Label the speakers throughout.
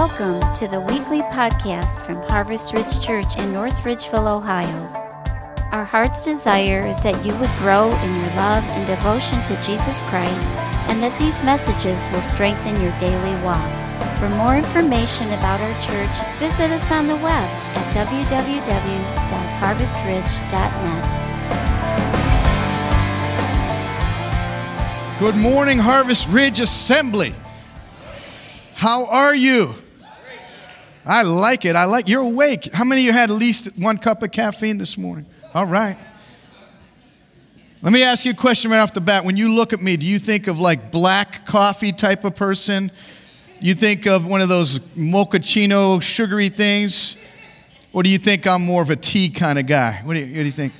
Speaker 1: Welcome to the weekly podcast from Harvest Ridge Church in North Ridgeville, Ohio. Our heart's desire is that you would grow in your love and devotion to Jesus Christ, and that these messages will strengthen your daily walk. For more information about our church, visit us on the web at www.harvestridge.net.
Speaker 2: Good morning, Harvest Ridge Assembly. How are you? I like it. You're awake. How many of you had at least one cup of caffeine this morning? All right. Let me ask you a question right off the bat. When you look at me, do you think of like black coffee type of person? You think of one of those mochaccino sugary things? Or do you think I'm more of a tea kind of guy? What do you think?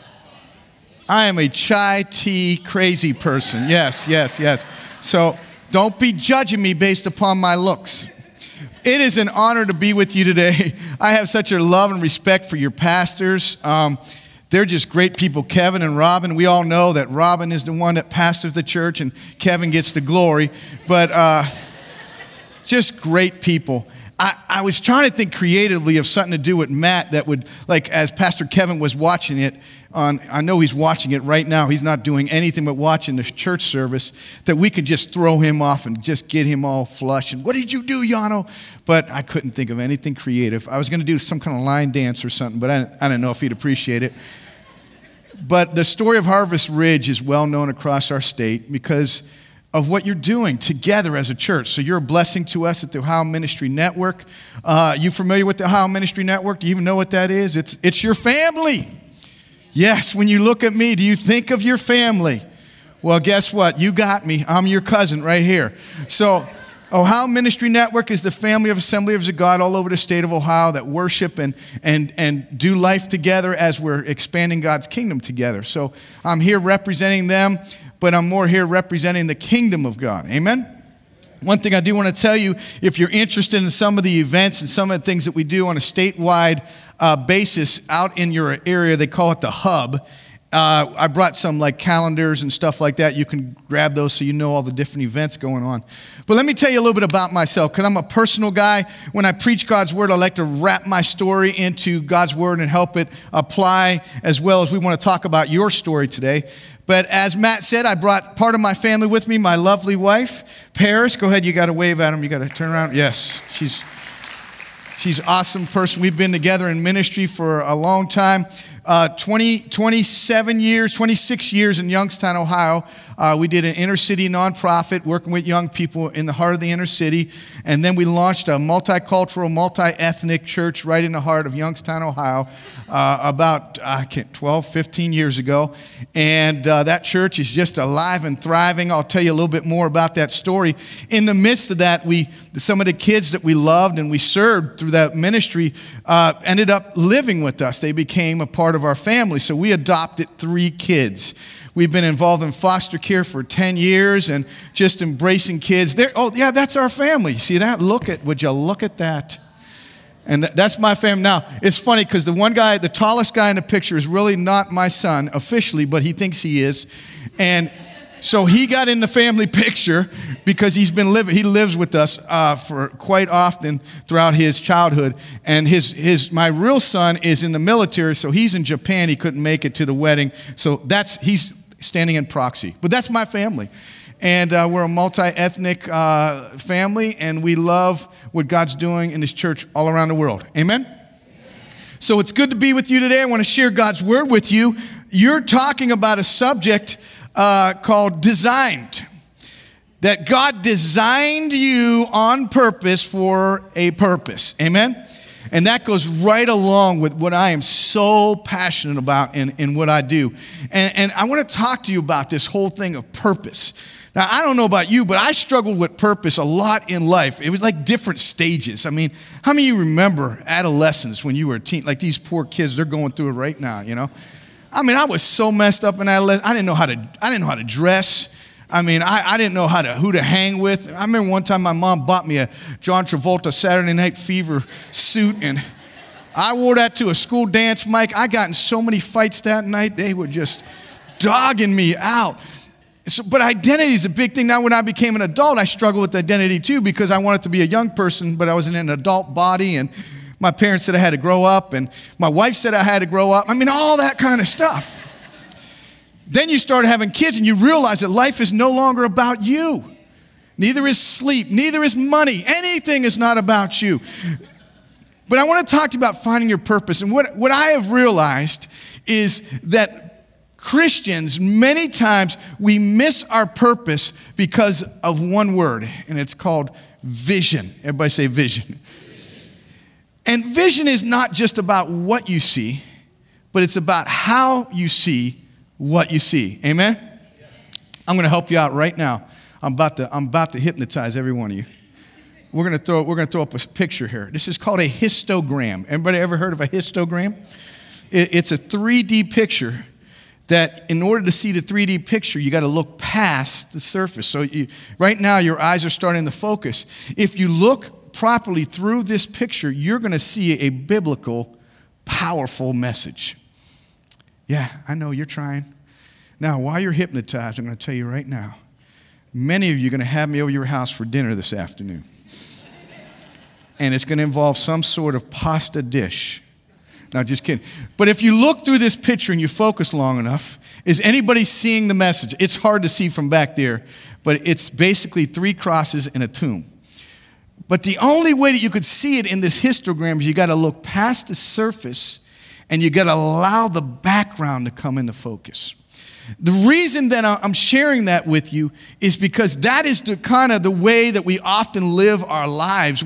Speaker 2: I am a chai tea crazy person. Yes. So don't be judging me based upon my looks. It is an honor to be with you today. I have such a love and respect for your pastors. They're just great people, Kevin and Robin. We all know that Robin is the one that pastors the church and Kevin gets the glory. But just great people. I was trying to think creatively of something to do with Matt that would, like as Pastor Kevin was watching it, I know he's watching it right now. He's not doing anything but watching the church service, that we could just throw him off and just get him all flush. And what did you do, Yano? But I couldn't think of anything creative. I was going to do some kind of line dance or something, but I don't know if he'd appreciate it. But the story of Harvest Ridge is well known across our state because of what you're doing together as a church. So you're a blessing to us at the Ohio Ministry Network. You familiar with the Ohio Ministry Network? Do you even know what that is? It's your family. Yes, when you look at me, do you think of your family? Well, guess what? You got me. I'm your cousin right here. So Ohio Ministry Network is the family of Assemblies of God all over the state of Ohio that worship and do life together as we're expanding God's kingdom together. So I'm here representing them, but I'm more here representing the kingdom of God. Amen? One thing I do want to tell you, if you're interested in some of the events and some of the things that we do on a statewide basis out in your area, they call it the hub. I brought some like calendars and stuff like that. You can grab those so you know all the different events going on. But let me tell you a little bit about myself, because I'm a personal guy. When I preach God's word, I like to wrap my story into God's word and help it apply, as well as we want to talk about your story today. But as Matt said, I brought part of my family with me, my lovely wife, Paris. Go ahead, you got to wave at him. You got to turn around. Yes, she's an awesome person. We've been together in ministry for a long time. 26 years in Youngstown, Ohio. We did an inner city nonprofit working with young people in the heart of the inner city. And then we launched a multicultural, multi-ethnic church right in the heart of Youngstown, Ohio, about 12, 15 years ago. And that church is just alive and thriving. I'll tell you a little bit more about that story. In the midst of that, some of the kids that we loved and we served through that ministry ended up living with us. They became a part of our family. So we adopted 3 kids. We've been involved in foster care for 10 years and just embracing kids. That's our family. See that? Would you look at that? And that's my family. Now, it's funny because the one guy, the tallest guy in the picture is really not my son officially, but he thinks he is. And so he got in the family picture because he lives with us for quite often throughout his childhood. And my real son is in the military, so he's in Japan. He couldn't make it to the wedding. So he's standing in proxy. But that's my family. And we're a multi-ethnic family, and we love what God's doing in this church all around the world. Amen? So it's good to be with you today. I want to share God's word with you. You're talking about a subject called designed. That God designed you on purpose for a purpose. Amen? And that goes right along with what I am so passionate about in what I do. And I want to talk to you about this whole thing of purpose. Now, I don't know about you, but I struggled with purpose a lot in life. It was like different stages. I mean, how many of you remember adolescence when you were a teen? Like these poor kids, they're going through it right now, you know? I mean, I was so messed up in adolescence. I didn't know how to dress. I mean, I didn't know who to hang with. I remember one time my mom bought me a John Travolta Saturday Night Fever suit, and I wore that to a school dance, Mike. I got in so many fights that night. They were just dogging me out. But identity is a big thing. Now, when I became an adult, I struggled with identity too because I wanted to be a young person, but I was in an adult body, and my parents said I had to grow up, and my wife said I had to grow up. I mean, all that kind of stuff. Then you start having kids, and you realize that life is no longer about you. Neither is sleep. Neither is money. Anything is not about you. But I want to talk to you about finding your purpose. And what I have realized is that Christians, many times, we miss our purpose because of one word, and it's called vision. Everybody say vision. And vision is not just about what you see, but it's about how you see what you see. Amen? I'm going to help you out right now. I'm about to hypnotize every one of you. We're going to throw up a picture here. This is called a histogram. Everybody ever heard of a histogram? It's a 3D picture that in order to see the 3D picture, you got to look past the surface. So right now, your eyes are starting to focus. If you look properly through this picture, you're going to see a biblical, powerful message. Yeah, I know you're trying. Now, while you're hypnotized, I'm going to tell you right now, many of you are going to have me over your house for dinner this afternoon. And it's going to involve some sort of pasta dish. No, just kidding. But if you look through this picture and you focus long enough, is anybody seeing the message? It's hard to see from back there, but it's basically 3 crosses and a tomb. But the only way that you could see it in this histogram is you got to look past the surface and you got to allow the background to come into focus. The reason that I'm sharing that with you is because that is the kind of the way that we often live our lives.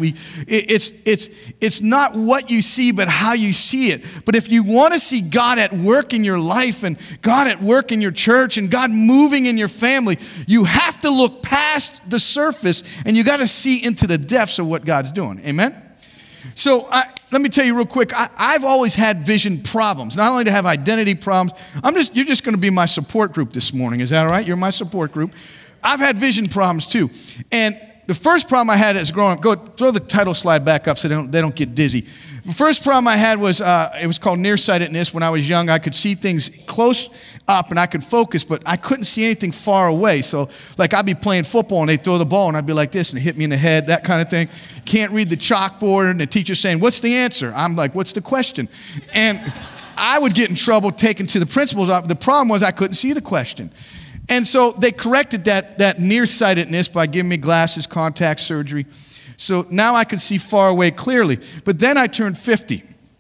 Speaker 2: It's not what you see, but how you see it. But if you want to see God at work in your life and God at work in your church and God moving in your family, you have to look past the surface and you got to see into the depths of what God's doing. Amen? So let me tell you real quick, I've always had vision problems. Not only to have identity problems, you're just going to be my support group this morning. Is that all right? You're my support group. I've had vision problems too. And the first problem I had as growing up, throw the title slide back up so they don't get dizzy. The first problem I had was, it was called nearsightedness. When I was young, I could see things close up and I could focus, but I couldn't see anything far away. So like I'd be playing football and they'd throw the ball and I'd be like this and it hit me in the head, that kind of thing. Can't read the chalkboard and the teacher's saying, what's the answer? I'm like, what's the question? And I would get in trouble taken to the principal's office. The problem was I couldn't see the question. And so they corrected that nearsightedness by giving me glasses, contact surgery. So now I could see far away clearly. But then I turned 50.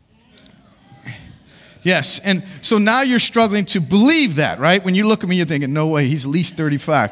Speaker 2: Yes, and so now you're struggling to believe that, right? When you look at me, you're thinking, no way, he's at least 35.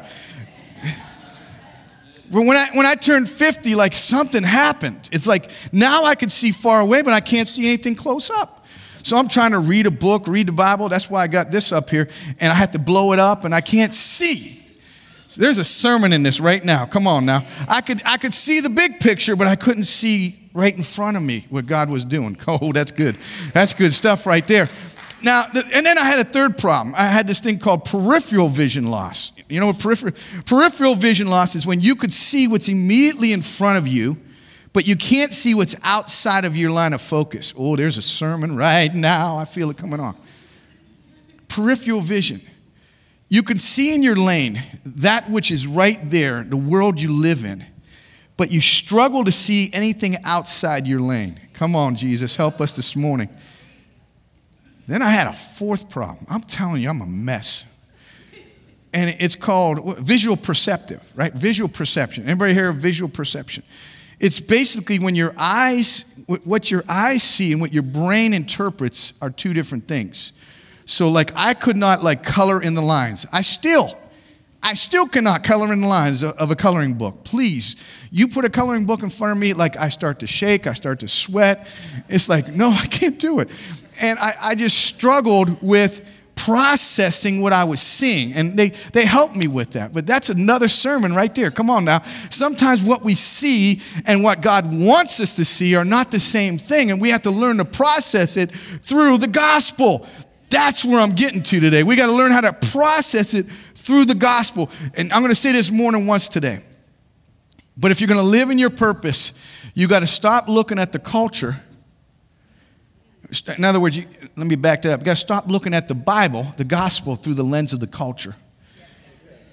Speaker 2: But when I turned 50, like something happened. It's like now I could see far away, but I can't see anything close up. So I'm trying to read a book, read the Bible. That's why I got this up here. And I had to blow it up, and I can't see. So there's a sermon in this right now. Come on now. I could see the big picture, but I couldn't see right in front of me what God was doing. Oh, that's good. That's good stuff right there. Now, and then I had a third problem. I had this thing called peripheral vision loss. You know what peripheral vision loss is? When you could see what's immediately in front of you, but you can't see what's outside of your line of focus. Oh, there's a sermon right now. I feel it coming on. Peripheral vision. You can see in your lane that which is right there, the world you live in, but you struggle to see anything outside your lane. Come on, Jesus, help us this morning. Then I had a fourth problem. I'm telling you, I'm a mess. And it's called visual perceptive, right? Visual perception. Anybody hear of visual perception? It's basically when your eyes, what your eyes see and what your brain interprets are two different things. So like I could not like color in the lines. I still cannot color in the lines of a coloring book. Please, you put a coloring book in front of me, like I start to shake, I start to sweat. It's like, no, I can't do it. And I just struggled with processing what I was seeing. And they helped me with that. But that's another sermon right there. Come on now. Sometimes what we see and what God wants us to see are not the same thing. And we have to learn to process it through the gospel. That's where I'm getting to today. We got to learn how to process it through the gospel. And I'm going to say this more than once today. But if you're going to live in your purpose, you got to stop looking at the culture. In other words, let me back that up. You got to stop looking at the Bible, the gospel, through the lens of the culture.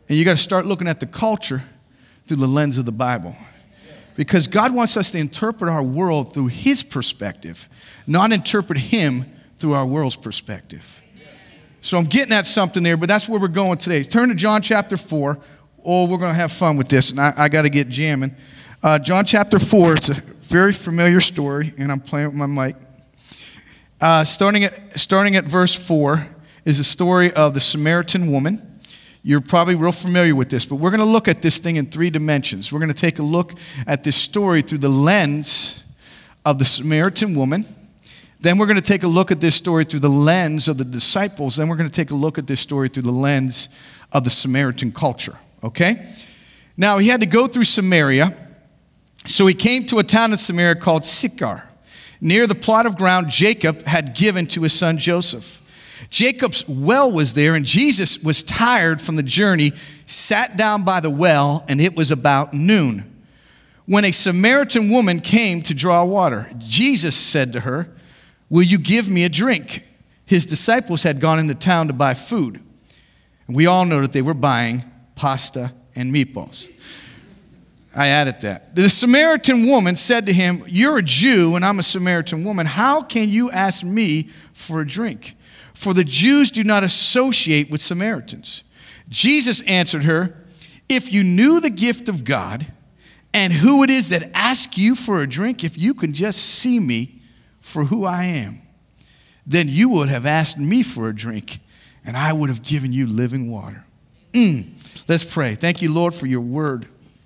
Speaker 2: And you got to start looking at the culture through the lens of the Bible. Because God wants us to interpret our world through his perspective, not interpret him through our world's perspective. So I'm getting at something there, but that's where we're going today. Turn to John chapter 4. Oh, we're going to have fun with this, and I got to get jamming. John chapter 4, it's a very familiar story, and I'm playing with my mic. Starting at verse 4 is the story of the Samaritan woman. You're probably real familiar with this, but we're going to look at this thing in 3 dimensions. We're going to take a look at this story through the lens of the Samaritan woman. Then we're going to take a look at this story through the lens of the disciples. Then we're going to take a look at this story through the lens of the Samaritan culture, okay? Now, he had to go through Samaria, so he came to a town in Samaria called Sychar, near the plot of ground Jacob had given to his son Joseph. Jacob's well was there, and Jesus was tired from the journey, sat down by the well, and it was about noon. When a Samaritan woman came to draw water, Jesus said to her, "Will you give me a drink?" His disciples had gone into town to buy food. And we all know that they were buying pasta and meatballs. I added that. The Samaritan woman said to him, "You're a Jew and I'm a Samaritan woman. How can you ask me for a drink? For the Jews do not associate with Samaritans." Jesus answered her, "If you knew the gift of God and who it is that asks you for a drink, if you can just see me for who I am, then you would have asked me for a drink, and I would have given you living water." Let's pray. Thank you, Lord, for your word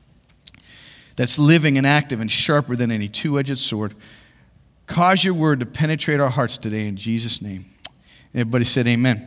Speaker 2: that's living and active and sharper than any two-edged sword. Cause your word to penetrate our hearts today in Jesus' name. Everybody said amen.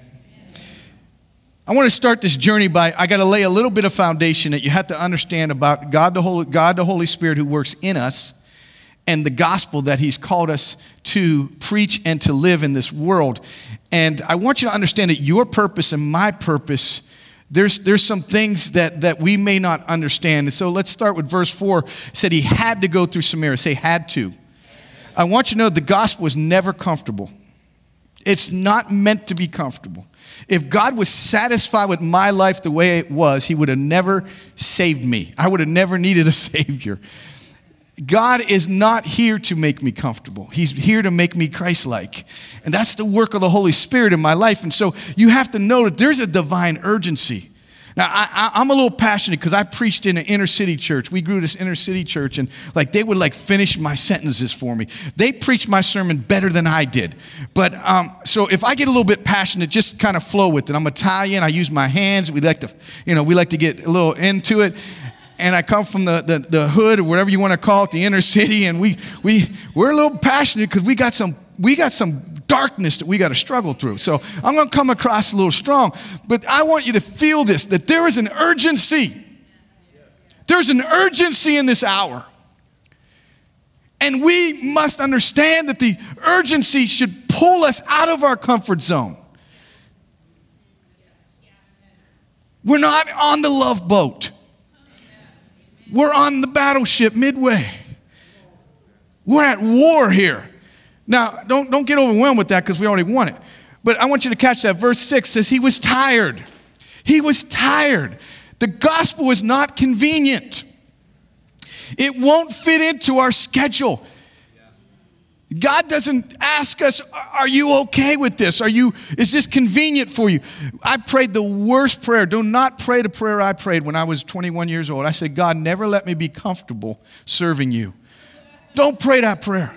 Speaker 2: I want to start this journey I got to lay a little bit of foundation that you have to understand about God the Holy Spirit who works in us, and the gospel that he's called us to preach and to live in this world. And I want you to understand that your purpose and my purpose, there's some things that we may not understand. And so let's start with verse 4. It said he had to go through Samaria. Say, had to. I want you to know the gospel is never comfortable. It's not meant to be comfortable. If God was satisfied with my life the way it was, he would have never saved me. I would have never needed a savior. God is not here to make me comfortable. He's here to make me Christ-like. And that's the work of the Holy Spirit in my life. And so you have to know that there's a divine urgency. Now, I'm a little passionate because I preached in an inner city church. We grew this inner city church, and they would finish my sentences for me. They preached my sermon better than I did. But so if I get a little bit passionate, just kind of flow with it. I'm Italian. I use my hands. We like to get a little into it. And I come from the hood, or whatever you want to call it, the inner city, and we're a little passionate because we got some darkness that we got to struggle through. So I'm going to come across a little strong, but I want you to feel this, that there is an urgency. There's an urgency in this hour. And we must understand that the urgency should pull us out of our comfort zone. We're not on the Love Boat. We're on the battleship Midway. We're at war here. Now, don't get overwhelmed with that because we already won it. But I want you to catch that. Verse 6 says he was tired. He was tired. The gospel is not convenient. It won't fit into our schedule. God doesn't ask us, are you okay with this? Is this convenient for you? I prayed the worst prayer. Do not pray the prayer I prayed when I was 21 years old. I said, God, never let me be comfortable serving you. Don't pray that prayer.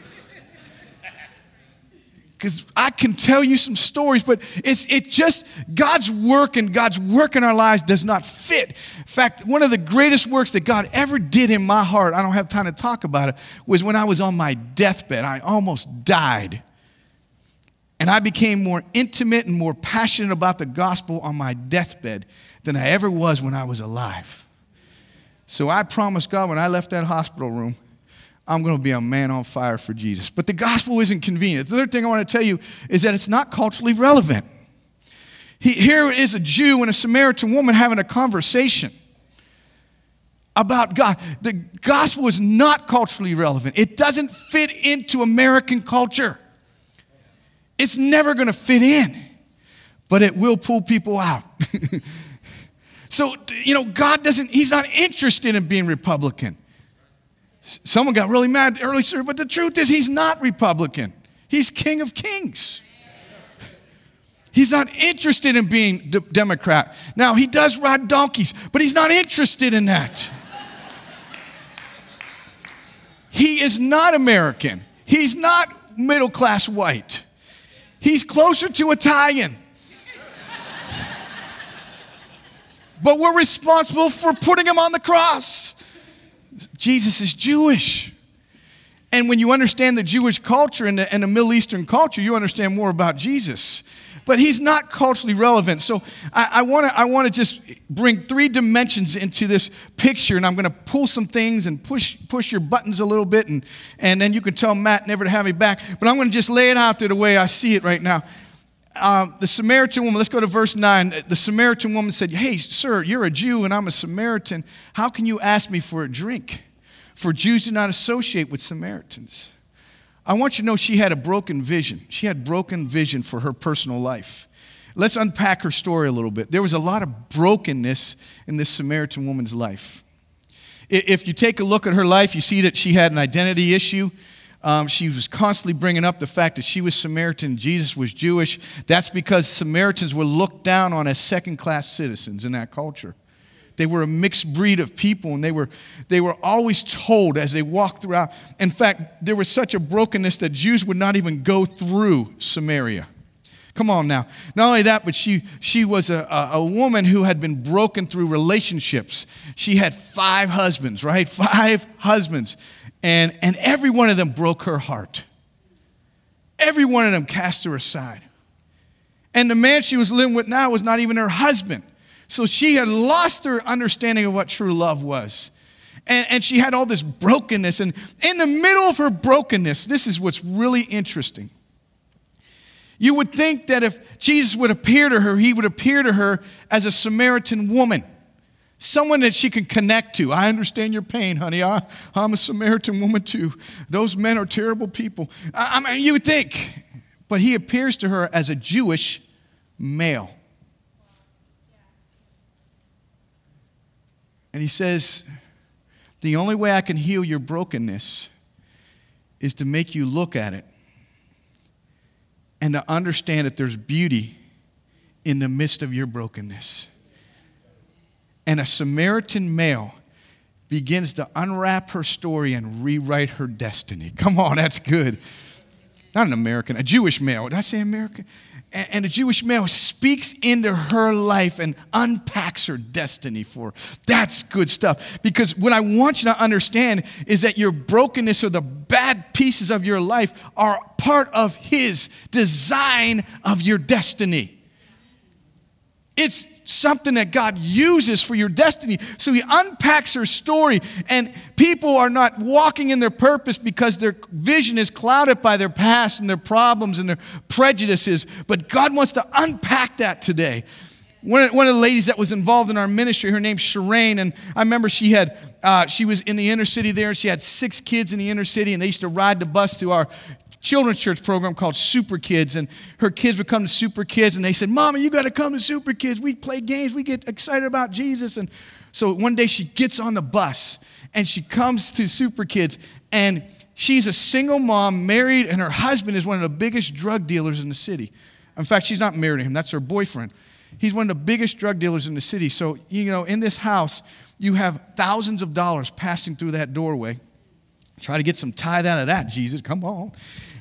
Speaker 2: Because I can tell you some stories, but it's just God's work and God's work in our lives does not fit. In fact, one of the greatest works that God ever did in my heart, I don't have time to talk about it, was when I was on my deathbed. I almost died. And I became more intimate and more passionate about the gospel on my deathbed than I ever was when I was alive. So I promised God when I left that hospital room, I'm going to be a man on fire for Jesus. But the gospel isn't convenient. The third thing I want to tell you is that it's not culturally relevant. Here is a Jew and a Samaritan woman having a conversation about God. The gospel is not culturally relevant. It doesn't fit into American culture. It's never going to fit in, but it will pull people out. So, God he's not interested in being Republican. Someone got really mad early, sir, but the truth is he's not Republican. He's King of Kings. He's not interested in being Democrat. Now, he does ride donkeys, but he's not interested in that. He is not American. He's not middle-class white. He's closer to Italian. But we're responsible for putting him on the cross. Jesus is Jewish. And when you understand the Jewish culture and the Middle Eastern culture, you understand more about Jesus. But he's not culturally relevant. So I want to just bring 3 dimensions into this picture, and I'm going to pull some things and push your buttons a little bit, and then you can tell Matt never to have me back. But I'm going to just lay it out there the way I see it right now. The Samaritan woman, let's go to verse 9. The Samaritan woman said, "Hey, sir, you're a Jew and I'm a Samaritan. How can you ask me for a drink? For Jews do not associate with Samaritans." I want you to know she had a broken vision. She had broken vision for her personal life. Let's unpack her story a little bit. There was a lot of brokenness in this Samaritan woman's life. If you take a look at her life, you see that she had an identity issue. She was constantly bringing up the fact that she was Samaritan, Jesus was Jewish. That's because Samaritans were looked down on as second-class citizens in that culture. They were a mixed breed of people, and they were always told as they walked throughout. In fact, there was such a brokenness that Jews would not even go through Samaria. Come on now. Not only that, but she was a woman who had been broken through relationships. She had 5 husbands, right? 5 husbands. And every one of them broke her heart. Every one of them cast her aside. And the man she was living with now was not even her husband. So she had lost her understanding of what true love was. And she had all this brokenness. And in the middle of her brokenness, this is what's really interesting. You would think that if Jesus would appear to her, he would appear to her as a Samaritan woman. Someone that she can connect to. I understand your pain, honey. I'm a Samaritan woman too. Those men are terrible people. I mean, you would think. But he appears to her as a Jewish male. And he says, the only way I can heal your brokenness is to make you look at it and to understand that there's beauty in the midst of your brokenness. And a Samaritan male begins to unwrap her story and rewrite her destiny. Come on, that's good. Not an American, a Jewish male. Did I say American? And a Jewish male speaks into her life and unpacks her destiny for her. That's good stuff. Because what I want you to understand is that your brokenness or the bad pieces of your life are part of his design of your destiny. It's something that God uses for your destiny. So he unpacks her story, and people are not walking in their purpose because their vision is clouded by their past and their problems and their prejudices. But God wants to unpack that today. One of the ladies that was involved in our ministry, her name's Shireen, and I remember she was in the inner city there, and she had 6 kids in the inner city, and they used to ride the bus to our children's church program called Super Kids, and her kids would come to Super Kids, and they said, "Mama, you got to come to Super Kids. We play games. We get excited about Jesus." And so one day she gets on the bus, and she comes to Super Kids, and she's a single mom, married, and her husband is one of the biggest drug dealers in the city. In fact, she's not married to him. That's her boyfriend. He's one of the biggest drug dealers in the city. So, in this house, you have thousands of dollars passing through that doorway. Try to get some tithe out of that, Jesus. Come on.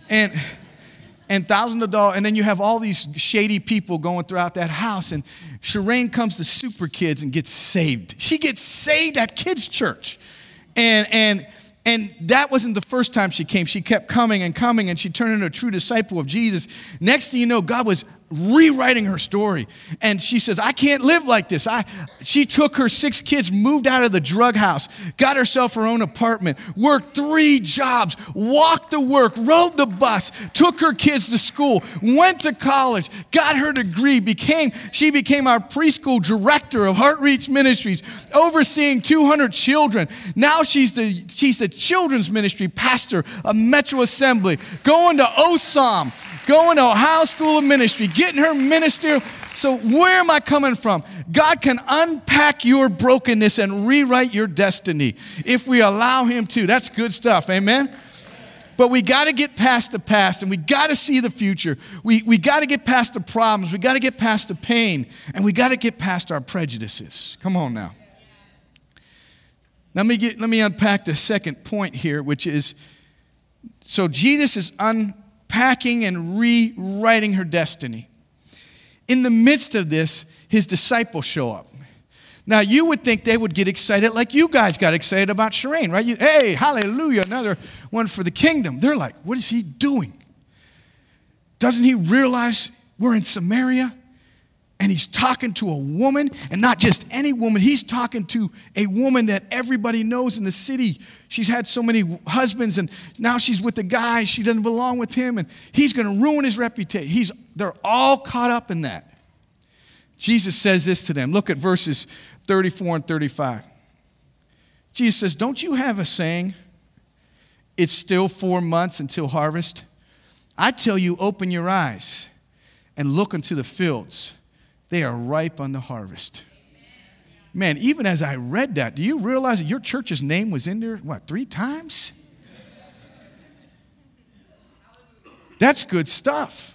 Speaker 2: And thousands of dollars, and then you have all these shady people going throughout that house, and Shireen comes to Super Kids and gets saved. She gets saved at kids' church. And that wasn't the first time she came. She kept coming, and she turned into a true disciple of Jesus. Next thing you know, God was rewriting her story. And she says, "I can't live like this." She took her 6 kids, moved out of the drug house, got herself her own apartment, worked 3 jobs, walked to work, rode the bus, took her kids to school, went to college, got her degree, she became our preschool director of Heart Reach Ministries, overseeing 200 children. Now she's the children's ministry pastor of Metro Assembly, going to OSOM, going to Ohio School of Ministry, getting her ministerial So where am I coming from? God can unpack your brokenness and rewrite your destiny if we allow him to. That's good stuff, amen? But we got to get past the past, and we got to see the future. We got to get past the problems. We got to get past the pain, and we got to get past our prejudices. Come on now. Let me unpack the second point here, which is, so Jesus is unpacking and rewriting her destiny. In the midst of this, his disciples show up. Now, you would think they would get excited like you guys got excited about Shireen, right? Hey, hallelujah, another one for the kingdom. They're like, what is he doing? Doesn't he realize we're in Samaria? And he's talking to a woman, and not just any woman. He's talking to a woman that everybody knows in the city. She's had so many husbands, and now she's with a guy. She doesn't belong with him, and he's going to ruin his reputation. They're all caught up in that. Jesus says this to them. Look at verses 34 and 35. Jesus says, don't you have a saying, it's still 4 months until harvest? I tell you, open your eyes and look into the fields. They are ripe unto harvest. Man, even as I read that, do you realize that your church's name was in there, 3 times? That's good stuff.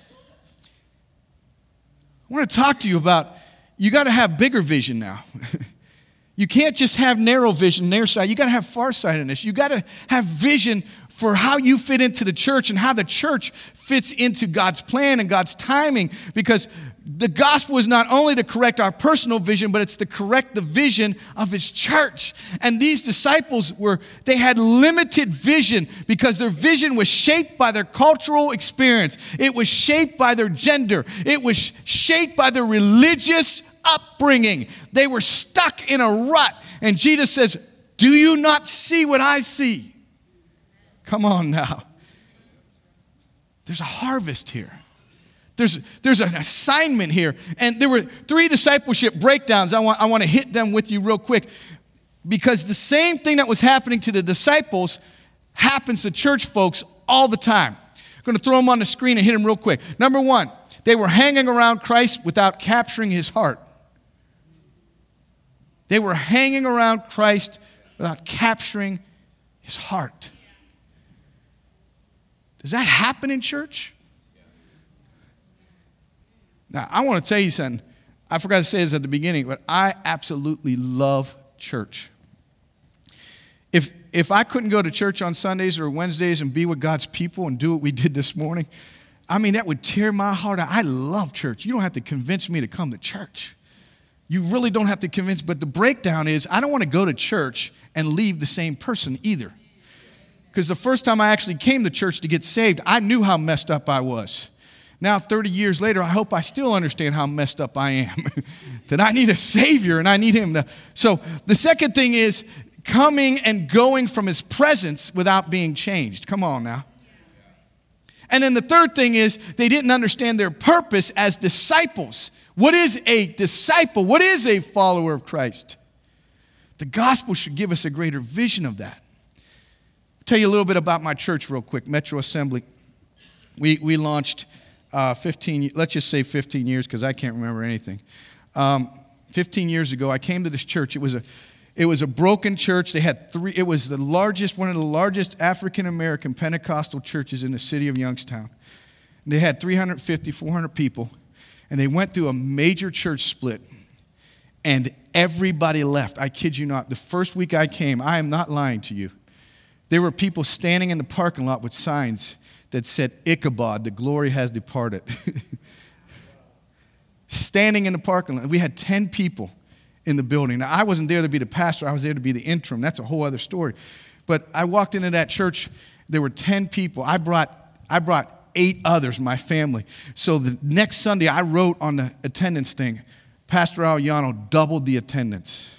Speaker 2: I want to talk to you about, you got to have bigger vision now. You can't just have narrow vision, narrow sight. You got to have farsightedness. You got to have vision for how you fit into the church and how the church fits into God's plan and God's timing, because the gospel is not only to correct our personal vision, but it's to correct the vision of his church. And these disciples they had limited vision because their vision was shaped by their cultural experience. It was shaped by their gender. It was shaped by their religious upbringing. They were stuck in a rut. And Jesus says, do you not see what I see? Come on now. There's a harvest here. There's an assignment here. And there were 3 discipleship breakdowns. I want to hit them with you real quick, because the same thing that was happening to the disciples happens to church folks all the time. I'm going to throw them on the screen and hit them real quick. Number 1, they were hanging around Christ without capturing his heart. They were hanging around Christ without capturing his heart. Does that happen in church? Now, I want to tell you something. I forgot to say this at the beginning, but I absolutely love church. If I couldn't go to church on Sundays or Wednesdays and be with God's people and do what we did this morning, that would tear my heart out. I love church. You don't have to convince me to come to church. You really don't have to convince. But the breakdown is, I don't want to go to church and leave the same person either. Because the first time I actually came to church to get saved, I knew how messed up I was. Now, 30 years later, I hope I still understand how messed up I am. That I need a Savior and I need him to. So the second thing is coming and going from his presence without being changed. Come on now. And then the third thing is they didn't understand their purpose as disciples. What is a disciple? What is a follower of Christ? The gospel should give us a greater vision of that. I'll tell you a little bit about my church real quick, Metro Assembly. We launched 15 years, because I can't remember anything. 15 years ago, I came to this church. It was a broken church. They had it was one of the largest African-American Pentecostal churches in the city of Youngstown. They had 350, 400 people, and they went through a major church split, and everybody left. I kid you not. The first week I came, I am not lying to you, there were people standing in the parking lot with signs that said, Ichabod, the glory has departed. Standing in the parking lot. We had 10 people in the building. Now, I wasn't there to be the pastor. I was there to be the interim. That's a whole other story. But I walked into that church. There were 10 people. I brought 8 others, my family. So the next Sunday, I wrote on the attendance thing, Pastor Aliano doubled the attendance.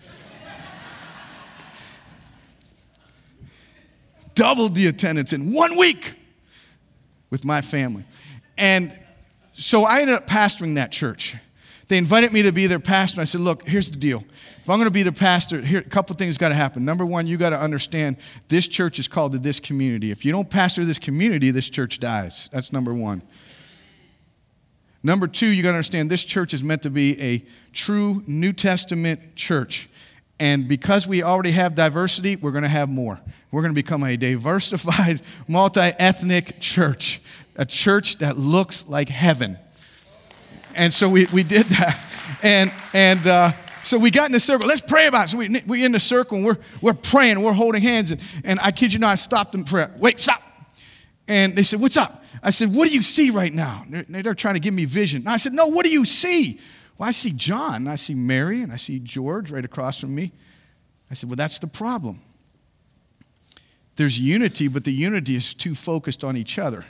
Speaker 2: Doubled the attendance in 1 week. With my family. And so I ended up pastoring that church. They invited me to be their pastor. I said, look, here's the deal. If I'm going to be the pastor, here a couple things got to happen. Number 1, you got to understand this church is called to this community. If you don't pastor this community, this church dies. That's number 1. Number two, you got to understand this church is meant to be a true New Testament church. And because we already have diversity, we're going to have more. We're going to become a diversified, multi-ethnic church, a church that looks like heaven. And so we did that. And so we got in the circle. Let's pray about it. So we're in the circle, and we're praying, we're holding hands. And I kid you not, I stopped them prayer. Wait, stop. And they said, what's up? I said, what do you see right now? They're trying to give me vision. And I said, no, what do you see? Well, I see John, and I see Mary, and I see George right across from me. I said, well, that's the problem. There's unity, but the unity is too focused on each other.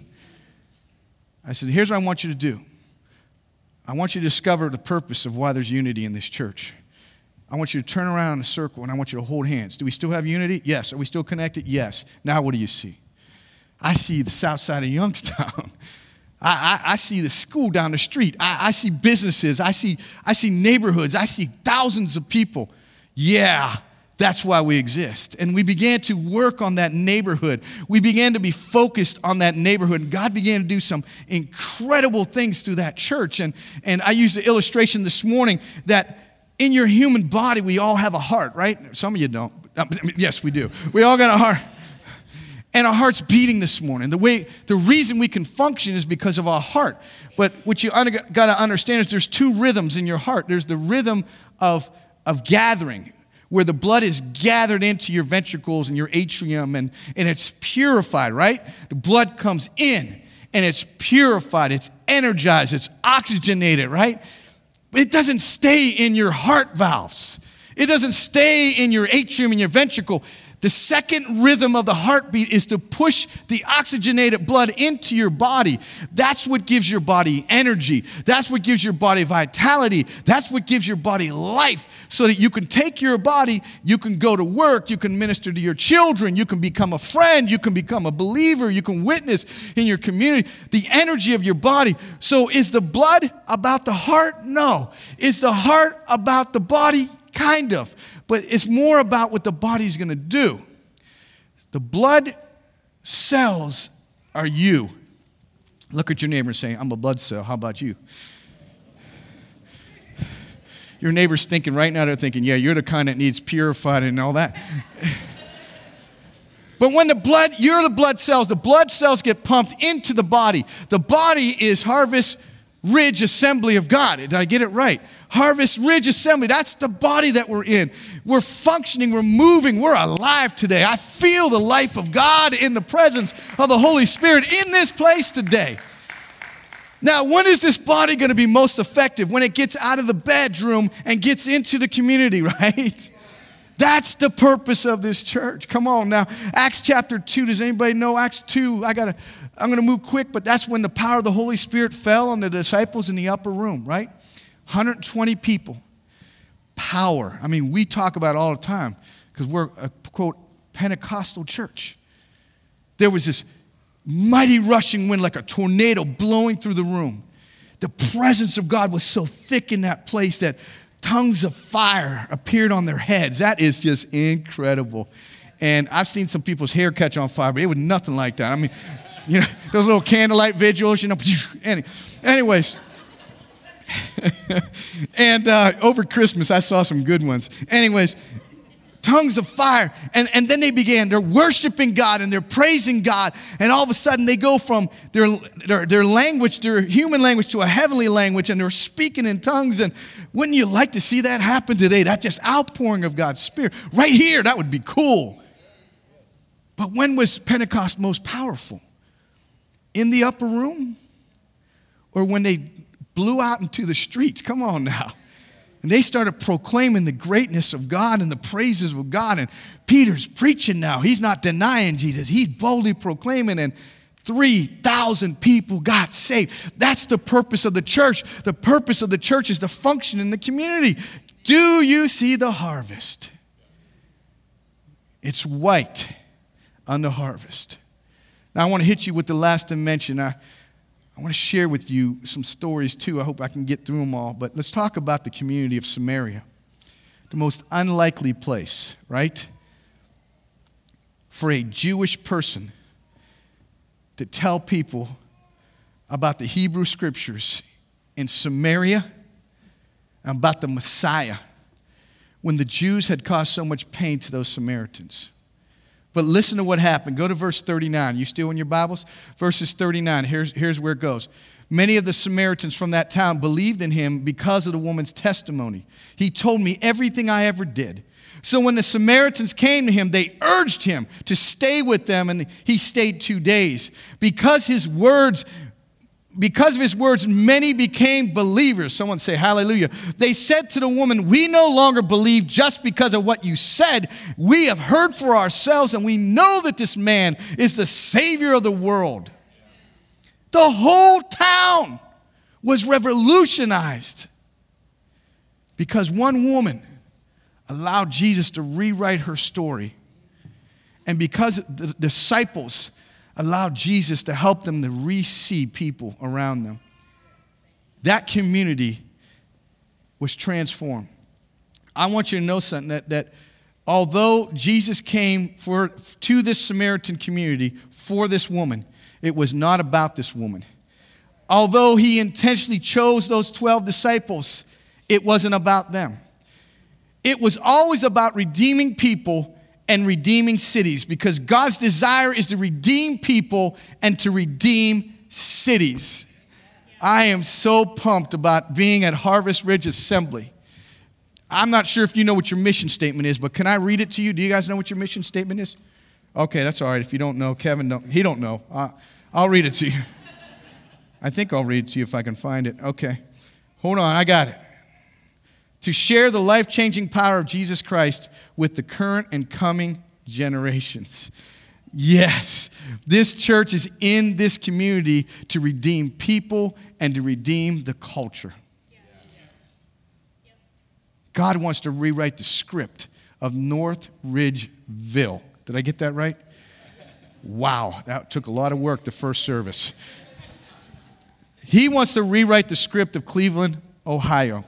Speaker 2: I said, here's what I want you to do. I want you to discover the purpose of why there's unity in this church. I want you to turn around in a circle, and I want you to hold hands. Do we still have unity? Yes. Are we still connected? Yes. Now what do you see? I see the south side of Youngstown. I see the school down the street. I see businesses. I see neighborhoods. I see thousands of people. Yeah, that's why we exist. And we began to work on that neighborhood. We began to be focused on that neighborhood. And God began to do some incredible things through that church. And I used the illustration this morning that in your human body, we all have a heart, right? Some of you don't. Yes, we do. We all got a heart. And our heart's beating this morning. The reason we can function is because of our heart. But what you got to understand is there's two rhythms in your heart. There's the rhythm of gathering, where the blood is gathered into your ventricles and your atrium, and it's purified, right? The blood comes in, and it's purified, it's energized, it's oxygenated, right? But it doesn't stay in your heart valves. It doesn't stay in your atrium and your ventricle. The second rhythm of the heartbeat is to push the oxygenated blood into your body. That's what gives your body energy. That's what gives your body vitality. That's what gives your body life, so that you can take your body, you can go to work, you can minister to your children, you can become a friend, you can become a believer, you can witness in your community. The energy of your body. So is the blood about the heart? No. Is the heart about the body? Kind of. But it's more about what the body's going to do. The blood cells are you. Look at your neighbor and say, I'm a blood cell. How about you? Your neighbor's thinking right now, they're thinking, yeah, you're the kind that needs purified and all that. But when you're the blood cells get pumped into the body. The body is Harvest Ridge Assembly of God. Did I get it right? Harvest Ridge Assembly. That's the body that we're in. We're functioning, we're moving, we're alive today. I feel the life of God in the presence of the Holy Spirit in this place today. Now, when is this body going to be most effective? When it gets out of the bedroom and gets into the community, right? That's the purpose of this church. Come on now. Acts chapter 2. Does anybody know Acts 2? I'm going to move quick, but that's when the power of the Holy Spirit fell on the disciples in the upper room, right? 120 people. Power. I mean, we talk about it all the time because we're a, quote, Pentecostal church. There was this mighty rushing wind like a tornado blowing through the room. The presence of God was so thick in that place that tongues of fire appeared on their heads. That is just incredible. And I've seen some people's hair catch on fire, but it was nothing like that. I mean, you know, those little candlelight vigils, you know. Anyways. And over Christmas, I saw some good ones. Anyways, tongues of fire. And then they're worshiping God and they're praising God. And all of a sudden they go from their language, their human language, to a heavenly language, and they're speaking in tongues. And wouldn't you like to see that happen today? That just outpouring of God's Spirit. Right here, that would be cool. But when was Pentecost most powerful? In the upper room? Or when they blew out into the streets? Come on now. And they started proclaiming the greatness of God and the praises of God. And Peter's preaching now. He's not denying Jesus. He's boldly proclaiming, and 3,000 people got saved. That's the purpose of the church. The purpose of the church is to function in the community. Do you see the harvest? It's white on the harvest. Now I want to hit you with the last dimension. I want to share with you some stories too. I hope I can get through them all. But let's talk about the community of Samaria. The most unlikely place, right? For a Jewish person to tell people about the Hebrew Scriptures in Samaria and about the Messiah when the Jews had caused so much pain to those Samaritans. But listen to what happened. Go to verse 39. You still in your Bibles? Verses 39. Here's where it goes. Many of the Samaritans from that town believed in him because of the woman's testimony. He told me everything I ever did. So when the Samaritans came to him, they urged him to stay with them, and he stayed 2 days. Because of his words, many became believers. Someone say hallelujah. They said to the woman, we no longer believe just because of what you said. We have heard for ourselves, and we know that this man is the Savior of the world. The whole town was revolutionized because one woman allowed Jesus to rewrite her story. And because the disciples allowed Jesus to help them to re-see people around them, that community was transformed. I want you to know something, that although Jesus came to this Samaritan community for this woman, it was not about this woman. Although he intentionally chose those 12 disciples, it wasn't about them. It was always about redeeming people and redeeming cities, because God's desire is to redeem people and to redeem cities. I am so pumped about being at Harvest Ridge Assembly. I'm not sure if you know what your mission statement is, but can I read it to you? Do you guys know what your mission statement is? Okay, that's all right. If you don't know, he don't know. I'll read it to you. I think I'll read it to you if I can find it. Okay. Hold on, I got it. To share the life-changing power of Jesus Christ with the current and coming generations. Yes, this church is in this community to redeem people and to redeem the culture. God wants to rewrite the script of North Ridgeville. Did I get that right? Wow, that took a lot of work, the first service. He wants to rewrite the script of Cleveland, Ohio.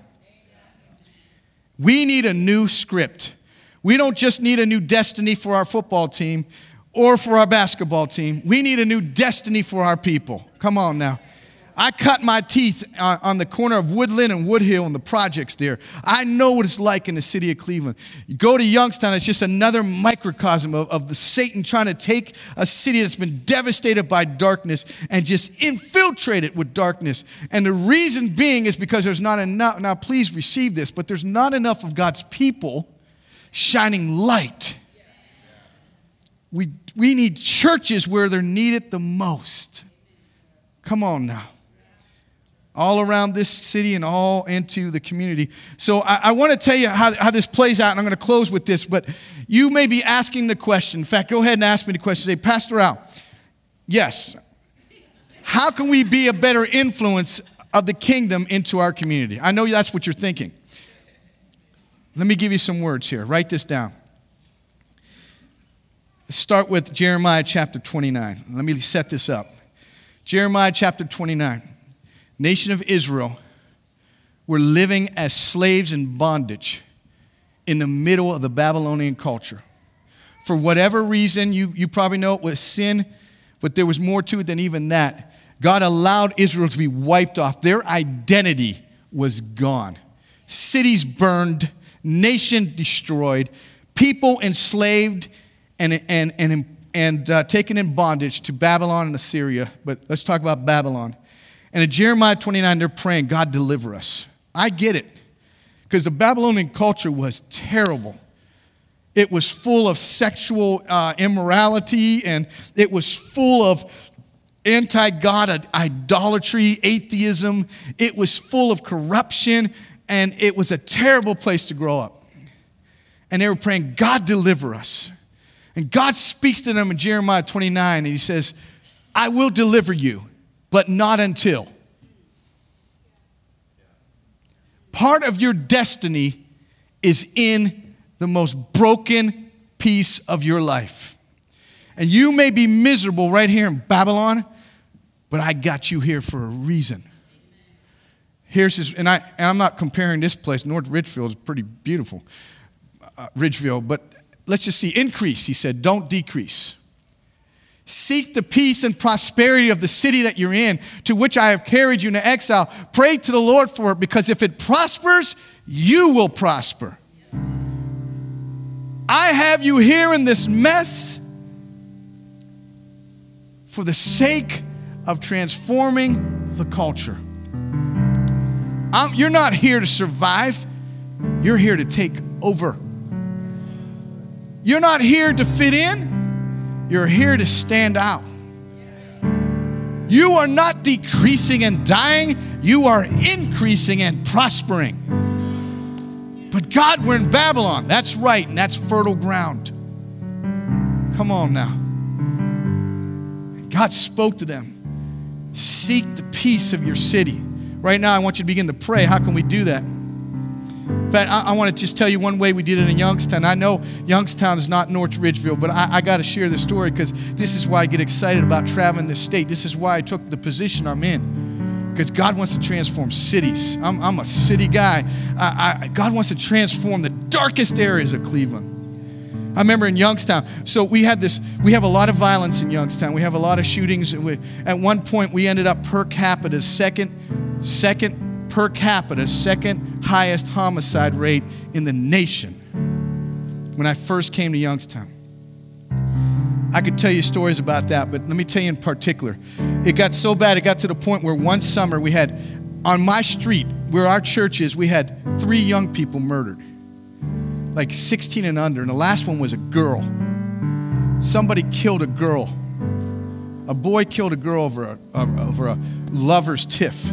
Speaker 2: We need a new script. We don't just need a new destiny for our football team or for our basketball team. We need a new destiny for our people. Come on now. I cut my teeth on the corner of Woodland and Woodhill and the projects there. I know what it's like in the city of Cleveland. You go to Youngstown, it's just another microcosm of the Satan trying to take a city that's been devastated by darkness and just infiltrate it with darkness. And the reason being is because there's not enough, now please receive this, but there's not enough of God's people shining light. We need churches where they're needed the most. Come on now. All around this city and all into the community. So I want to tell you how this plays out, and I'm going to close with this, but you may be asking the question. In fact, go ahead and ask me the question. Say, Pastor Al, yes, how can we be a better influence of the kingdom into our community? I know that's what you're thinking. Let me give you some words here. Write this down. Start with Jeremiah chapter 29. Let me set this up. Jeremiah chapter 29. Nation of Israel were living as slaves in bondage in the middle of the Babylonian culture. For whatever reason, you probably know it was sin, but there was more to it than even that. God allowed Israel to be wiped off. Their identity was gone. Cities burned, nation destroyed, people enslaved and taken in bondage to Babylon and Assyria. But let's talk about Babylon. And in Jeremiah 29, they're praying, God, deliver us. I get it, because the Babylonian culture was terrible. It was full of sexual immorality, and it was full of anti-God idolatry, atheism. It was full of corruption, and it was a terrible place to grow up. And they were praying, God, deliver us. And God speaks to them in Jeremiah 29, and he says, I will deliver you, but not until. Part of your destiny is in the most broken piece of your life. And you may be miserable right here in Babylon, but I got you here for a reason. Here's his, and I'm not comparing this place. North Ridgeville is pretty beautiful, Ridgeville, but let's just see. Increase, he said, don't decrease. Seek the peace and prosperity of the city that you're in, to which I have carried you into exile. Pray to the Lord for it, because if it prospers, you will prosper. I have you here in this mess for the sake of transforming the culture. You're not here to survive. You're here to take over. You're not here to fit in. You're here to stand out. You are not decreasing and dying. You are increasing and prospering. But God, we're in Babylon. That's right, and that's fertile ground. Come on now. God spoke to them. Seek the peace of your city. Right now, I want you to begin to pray. How can we do that? In fact, I want to just tell you one way we did it in Youngstown. I know Youngstown is not North Ridgeville, but I got to share this story because this is why I get excited about traveling this state. This is why I took the position I'm in, because God wants to transform cities. I'm a city guy. God wants to transform the darkest areas of Cleveland. I remember in Youngstown, so we have a lot of violence in Youngstown. We have a lot of shootings. At one point, we ended up per capita second highest homicide rate in the nation when I first came to Youngstown. I could tell you stories about that, but let me tell you in particular. It got so bad, it got to the point where one summer we had, on my street, where our church is, we had 3 young people murdered, like 16 and under, and the last one was a girl. Somebody killed a girl. A boy killed a girl over a lover's tiff.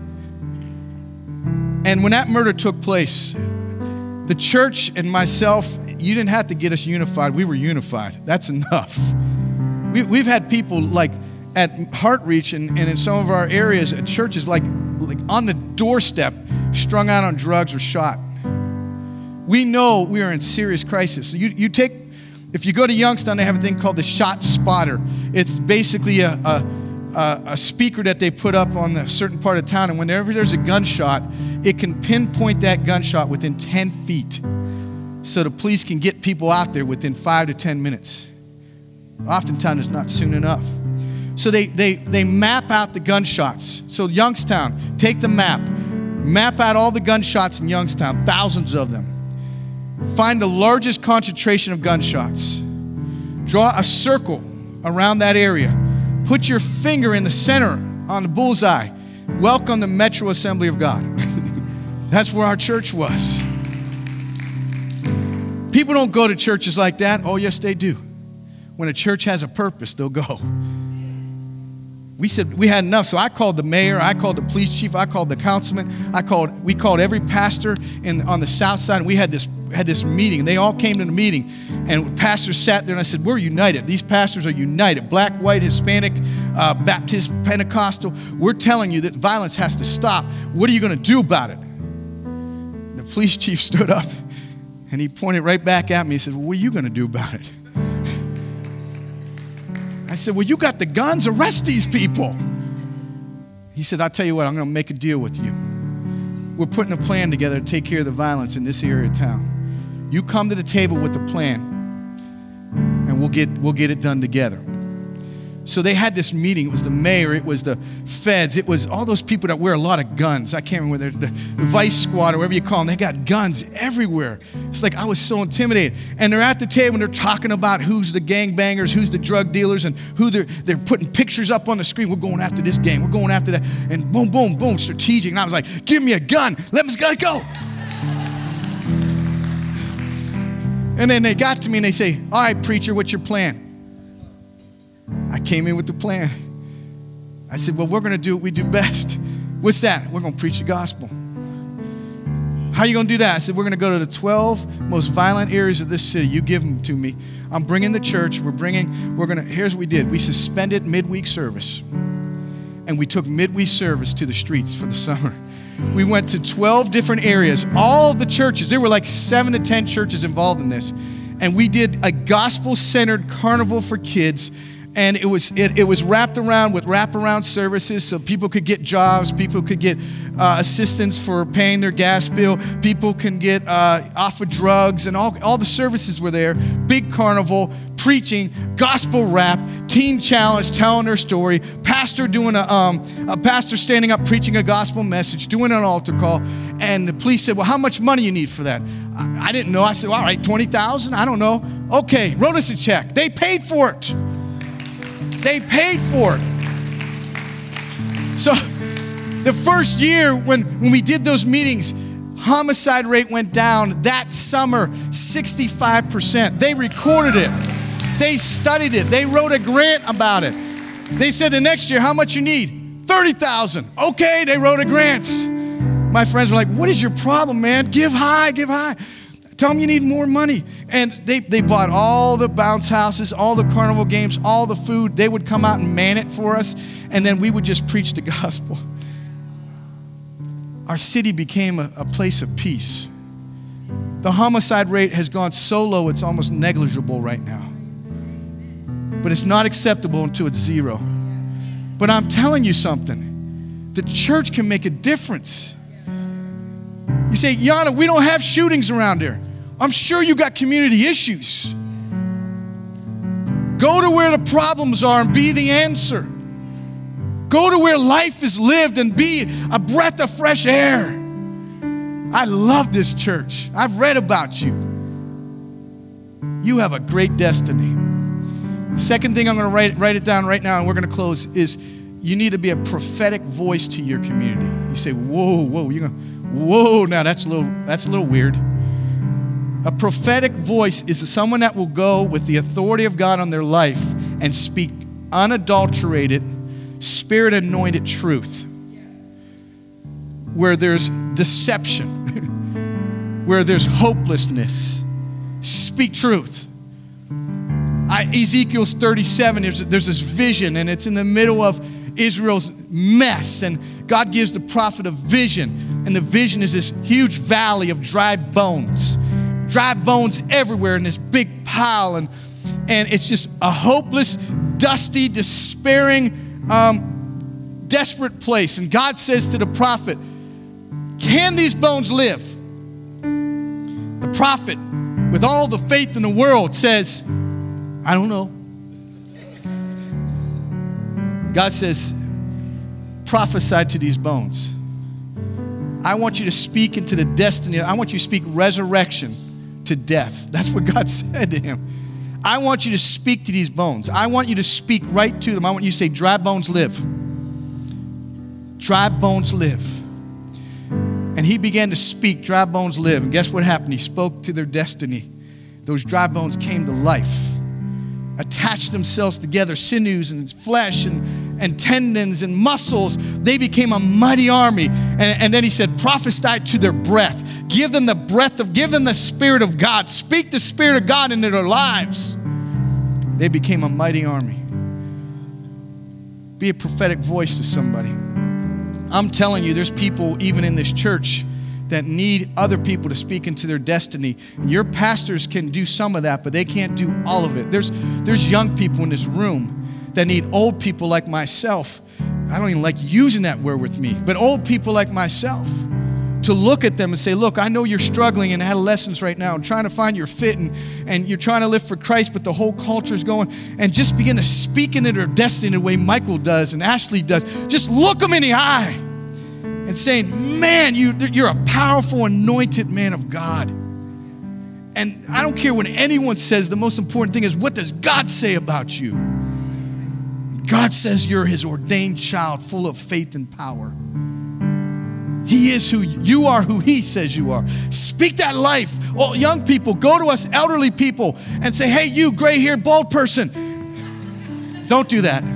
Speaker 2: And when that murder took place, the church and myself, you didn't have to get us unified. We were unified. That's enough. We've had people like at Heartreach and in some of our areas at churches like on the doorstep, strung out on drugs or shot. We know we are in serious crisis. So if you go to Youngstown, they have a thing called the Shot Spotter. It's basically a speaker that they put up on a certain part of town, and whenever there's a gunshot, it can pinpoint that gunshot within 10 feet so the police can get people out there within 5 to 10 minutes. Oftentimes it's not soon enough. So they map out the gunshots. So Youngstown, take the map out all the gunshots in Youngstown, thousands of them. Find the largest concentration of gunshots. Draw a circle around that area. Put your finger in the center on the bullseye. Welcome to Metro Assembly of God. That's where our church was. People don't go to churches like that. Oh, yes, they do. When a church has a purpose, they'll go. We said we had enough, so I called the mayor, I called the police chief, I called the councilman, we called every pastor on the south side, and we had this meeting. They all came to the meeting, and pastors sat there, and I said, we're united. These pastors are united. Black, white, Hispanic, Baptist, Pentecostal. We're telling you that violence has to stop. What are you going to do about it? And the police chief stood up, and he pointed right back at me. He said, well, what are you going to do about it? I said, well, you got the guns. Arrest these people. He said, I'll tell you what, I'm going to make a deal with you. We're putting a plan together to take care of the violence in this area of town. You come to the table with the plan, and we'll get it done together. So they had this meeting. It was the mayor. It was the feds. It was all those people that wear a lot of guns. I can't remember the vice squad or whatever you call them. They got guns everywhere. It's like I was so intimidated. And they're at the table and they're talking about who's the gangbangers, who's the drug dealers, and who they're putting pictures up on the screen. We're going after this gang. We're going after that. And boom, boom, boom, strategic. And I was like, give me a gun. Let me go. And then they got to me and they say, all right, preacher, what's your plan? I came in with the plan. I said, well, we're going to do what we do best. What's that? We're going to preach the gospel. How are you going to do that? I said, we're going to go to the 12 most violent areas of this city. You give them to me. I'm bringing the church. Here's what we did. We suspended midweek service. And we took midweek service to the streets for the summer. We went to 12 different areas. All of the churches, there were like 7 to 10 churches involved in this. And we did a gospel-centered carnival for kids. And it was wrapped around with wraparound services so people could get jobs, people could get assistance for paying their gas bill, people can get off of drugs, and all the services were there. Big carnival, preaching, gospel rap, teen challenge, telling their story, pastor doing a pastor standing up preaching a gospel message, doing an altar call, and the police said, well, how much money you need for that? I didn't know. I said, well, all right, $20,000? I don't know. Okay, wrote us a check. They paid for it. They paid for it. So the first year when we did those meetings, homicide rate went down that summer 65%. They recorded it. They studied it. They wrote a grant about it. They said the next year, how much you need? $30,000. Okay, they wrote a grant. My friends were like, what is your problem, man? Give high, give high. Tell them you need more money. And they bought all the bounce houses, all the carnival games, all the food. They would come out and man it for us, and then we would just preach the gospel. Our city became a place of peace. The homicide rate has gone so low, it's almost negligible right now. But it's not acceptable until it's zero. But I'm telling you something. The church can make a difference. You say, Yana, we don't have shootings around here. I'm sure you got community issues. Go to where the problems are and be the answer. Go to where life is lived and be a breath of fresh air. I love this church. I've read about you. You have a great destiny. Second thing I'm going to write it down right now, and we're going to close, is you need to be a prophetic voice to your community. You say, whoa, you're going, whoa, now that's a little weird. A prophetic voice is someone that will go with the authority of God on their life and speak unadulterated, Spirit-anointed truth. Where there's deception, where there's hopelessness, speak truth. Ezekiel's 37, there's this vision, and it's in the middle of Israel's mess, and God gives the prophet a vision, and the vision is this huge valley of dry bones everywhere in this big pile, and it's just a hopeless, dusty, despairing, desperate place. And God says to the prophet, can these bones live? The prophet, with all the faith in the world, says, I don't know. God says, prophesy to these bones. I want you to speak into the destiny. I want you to speak resurrection to death. That's what God said to him. I want you to speak to these bones. I want you to speak right to them. I want you to say, dry bones live. Dry bones live. And he began to speak, dry bones live. And guess what happened? He spoke to their destiny. Those dry bones came to life, attached themselves together, sinews and flesh and tendons and muscles. They became a mighty army. And then he said, prophesy to their breath. Give them the Spirit of God. Speak the Spirit of God into their lives. They became a mighty army. Be a prophetic voice to somebody. I'm telling you, there's people even in this church that need other people to speak into their destiny. And your pastors can do some of that, but they can't do all of it. There's young people in this room that need old people like myself. I don't even like using that word with me, but old people like myself to look at them and say, look, I know you're struggling in adolescence right now and trying to find your fit and you're trying to live for Christ, but the whole culture's going, and just begin to speak into their destiny the way Michael does and Ashley does. Just look them in the eye and saying, man, you're a powerful, anointed man of God. And I don't care what anyone says. The most important thing is, what does God say about you? God says you're his ordained child, full of faith and power. He is who you are, who he says you are. Speak that life. Oh, young people, go to us elderly people and say, hey, you gray-haired bald person. Don't do that.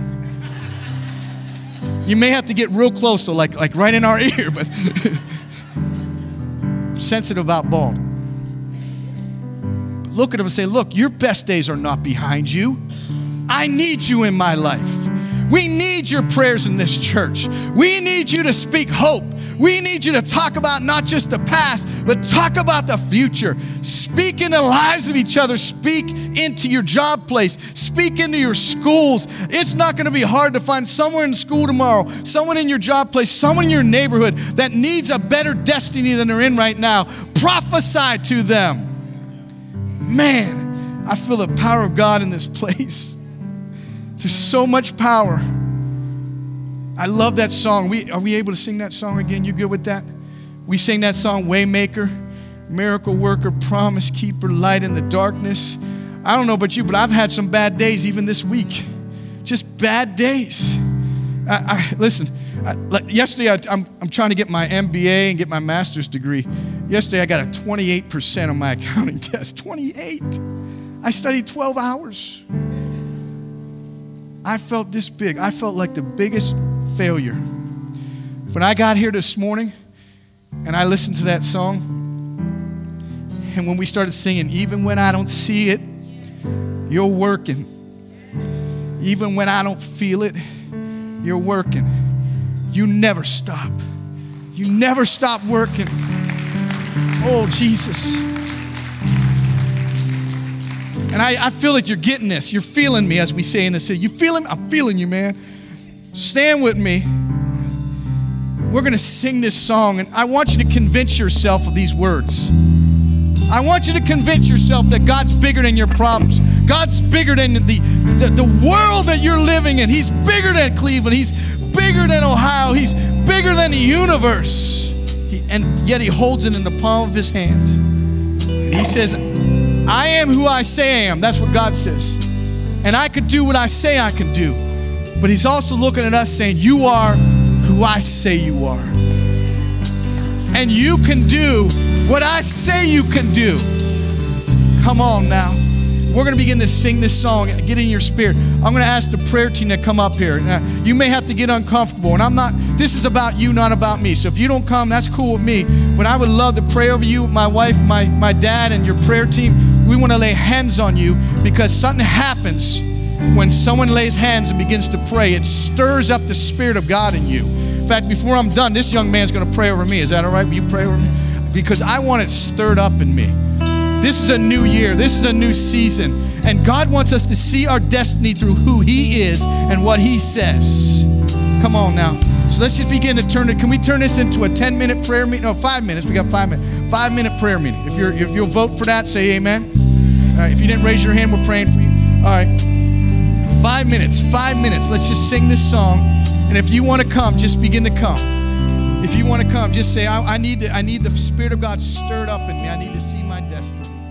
Speaker 2: You may have to get real close, so like right in our ear, but I'm sensitive about bald. Look at them and say, look, your best days are not behind you. I need you in my life. We need your prayers in this church. We need you to speak hope. We need you to talk about not just the past, but talk about the future. Speak in the lives of each other. Speak into your job place. Speak into your schools. It's not going to be hard to find someone in school tomorrow, someone in your job place, someone in your neighborhood that needs a better destiny than they're in right now. Prophesy to them. Man, I feel the power of God in this place. There's so much power. I love that song. Are we able to sing that song again? You good with that? We sing that song, Waymaker, Miracle Worker, Promise Keeper, Light in the Darkness. I don't know about you, but I've had some bad days even this week. Just bad days. Listen, yesterday I'm trying to get my MBA and get my master's degree. Yesterday I got a 28% on my accounting test. 28. I studied 12 hours. I felt this big. I felt like the biggest failure. When I got here this morning and I listened to that song, and when we started singing, even when I don't see it, you're working. Even when I don't feel it, you're working. You never stop. You never stop working. Oh, Jesus. And I feel like you're getting this. You're feeling me, as we say in the city. You feeling me? I'm feeling you, man. Stand with me. We're going to sing this song, and I want you to convince yourself of these words. I want you to convince yourself that God's bigger than your problems. God's bigger than the world that you're living in. He's bigger than Cleveland. He's bigger than Ohio. He's bigger than the universe. And yet he holds it in the palm of his hands. He says, I am who I say I am. That's what God says. And I could do what I say I can do. But he's also looking at us saying, you are who I say you are. And you can do what I say you can do. Come on now. We're going to begin to sing this song. Get in your spirit. I'm going to ask the prayer team to come up here. Now, you may have to get uncomfortable. And this is about you, not about me. So if you don't come, that's cool with me. But I would love to pray over you, my wife, my dad, and your prayer team. We want to lay hands on you because something happens when someone lays hands and begins to pray. It stirs up the Spirit of God in you. In fact, before I'm done, this young man's going to pray over me. Is that all right? Will you pray over me? Because I want it stirred up in me. This is a new year. This is a new season. And God wants us to see our destiny through who He is and what He says. Come on now. So let's just begin to turn it. Can we turn this into a 10-minute prayer meeting? No, 5 minutes. We got 5 minutes. 5-minute prayer meeting. If you'll vote for that, say amen. All right. If you didn't raise your hand, we're praying for you. All right. 5 minutes. 5 minutes. Let's just sing this song. And if you want to come, just begin to come. If you want to come, just say, I need the Spirit of God stirred up in me. I need to see my destiny.